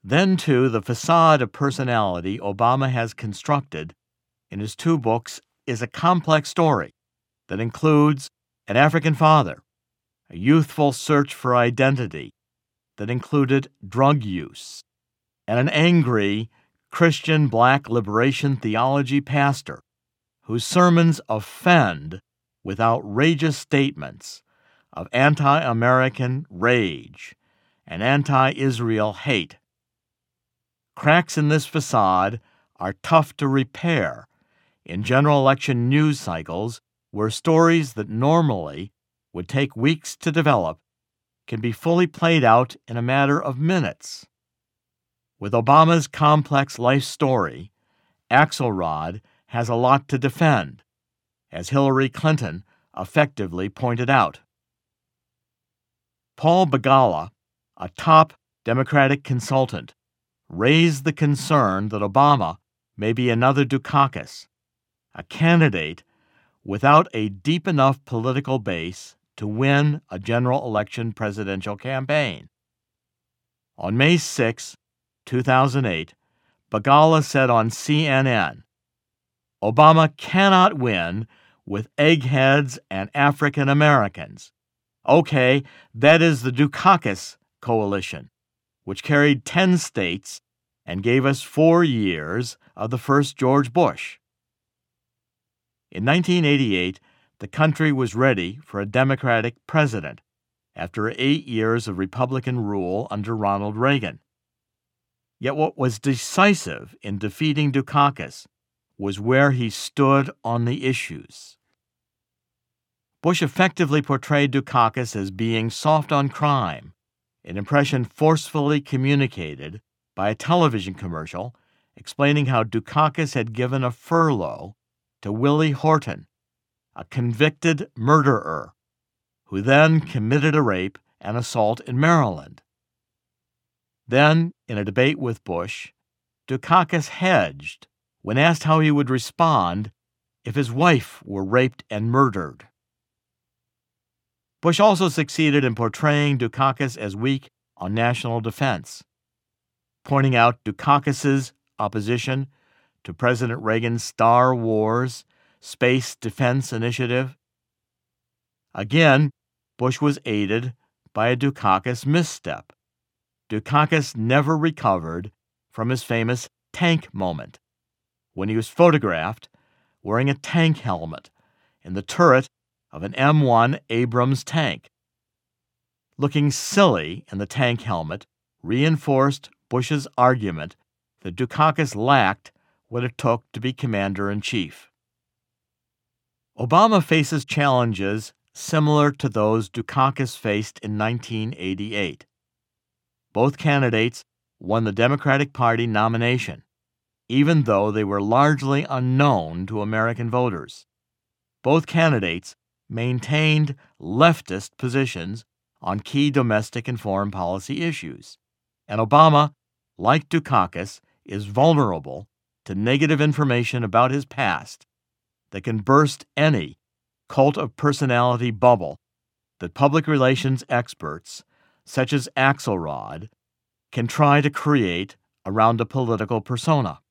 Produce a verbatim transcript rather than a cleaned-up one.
Then, too, the facade of personality Obama has constructed in his two books is a complex story that includes an African father, a youthful search for identity that included drug use, and an angry Christian black liberation theology pastor whose sermons offend with outrageous statements of anti-American rage and anti-Israel hate. Cracks in this facade are tough to repair in general election news cycles where stories that normally would take weeks to develop can be fully played out in a matter of minutes. With Obama's complex life story, Axelrod has a lot to defend, as Hillary Clinton effectively pointed out. Paul Begala, a top Democratic consultant, raised the concern that Obama may be another Dukakis, a candidate without a deep enough political base to win a general election presidential campaign. On May sixth, two thousand eight, Begala said on C N N, "Obama cannot win with eggheads and African Americans. Okay, that is the Dukakis coalition, which carried ten states and gave us four years of the first George Bush." In nineteen eighty-eight, the country was ready for a Democratic president after eight years of Republican rule under Ronald Reagan. Yet what was decisive in defeating Dukakis was where he stood on the issues. Bush effectively portrayed Dukakis as being soft on crime, an impression forcefully communicated by a television commercial explaining how Dukakis had given a furlough to Willie Horton, a convicted murderer, who then committed a rape and assault in Maryland. Then, in a debate with Bush, Dukakis hedged when asked how he would respond if his wife were raped and murdered. Bush also succeeded in portraying Dukakis as weak on national defense, pointing out Dukakis's opposition to President Reagan's Star Wars Space Defense Initiative. Again, Bush was aided by a Dukakis misstep. Dukakis never recovered from his famous tank moment, when he was photographed wearing a tank helmet in the turret of an M one Abrams tank. Looking silly in the tank helmet reinforced Bush's argument that Dukakis lacked what it took to be commander-in-chief. Obama faces challenges similar to those Dukakis faced in nineteen eighty-eight. Both candidates won the Democratic Party nomination, even though they were largely unknown to American voters. Both candidates maintained leftist positions on key domestic and foreign policy issues, and Obama, like Dukakis, is vulnerable to negative information about his past that can burst any cult of personality bubble that public relations experts, such as Axelrod, can try to create around a political persona.